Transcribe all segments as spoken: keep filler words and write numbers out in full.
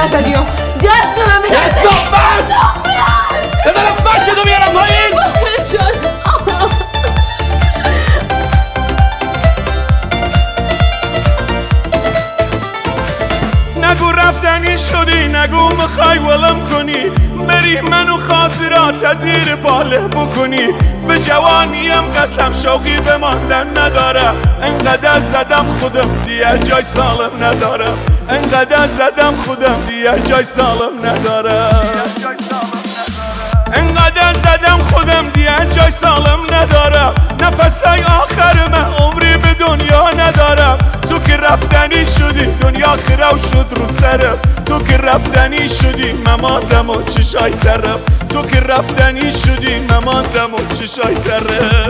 نزدیم دست من به دست کثافت بزنم فکتو بیارم پایین. نگو رفتنی شدی، نگو میخوای ولم کنی، بری منو خاطرات از زیر باله بکنی. به جوانیم قسم شوقی به ماندن ندارم، انقدر زدم خودم دیگه جای سالم ندارم، انقدر زدم خودم دیگه جای سالم ندارم، انقدر زدم خودم دیگه جای سالم ندارم. نفسای آخر من عمری به دنیا ندارم. تو که رفتنی شدی دنیا خراب شد رو سرم، تو که رفتنی شدی مماندم و چشای ترم، تو که رفتنی شدی مماندم و چشای ترم.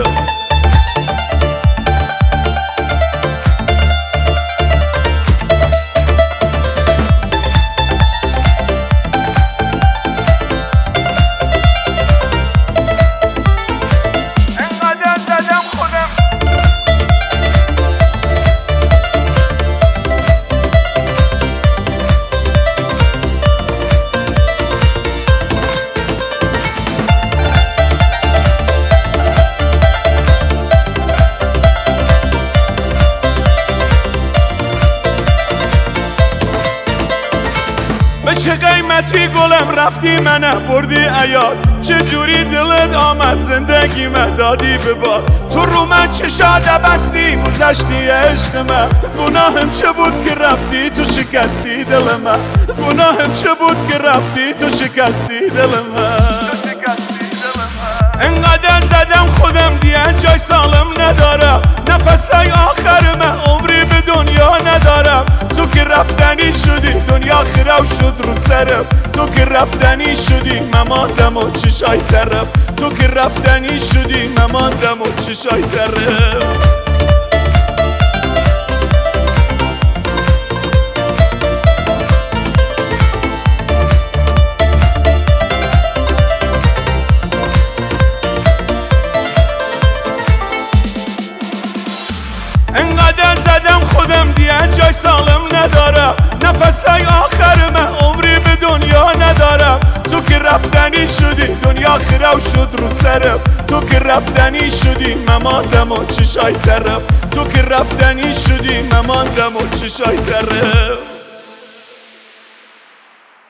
به چه قیمتی گلم رفتی منم بردی عیاد، چه جوری دلت آمد زندگی من دادی به باد. تو رو من چشاده بستی گذشتی عشق من، گناهم چه بود که رفتی تو شکستی دل من، گناهم چه بود که رفتی تو شکستی دل من. انقدر زدم خودم دیگه جای سالم ندارم، نفسای آخر من عمری به دنیا ندارم. تو که رفتنی شدی دنیا خراب شد رو سرم، تو که رفتنی شدی مماندم و چشای ترم، تو که رفتنی شدی مماندم و چشای ترم. انقدر زدم خودم دیگه جای سالم ندارم، نفسای آخر من عمری به دنیا ندارم. تو که رفتنی شدی دنیا خراب شد رو سرم، تو که رفتنی شدی مماندم و چشای ترم، تو که رفتنی شدی مماندم و چشای ترم.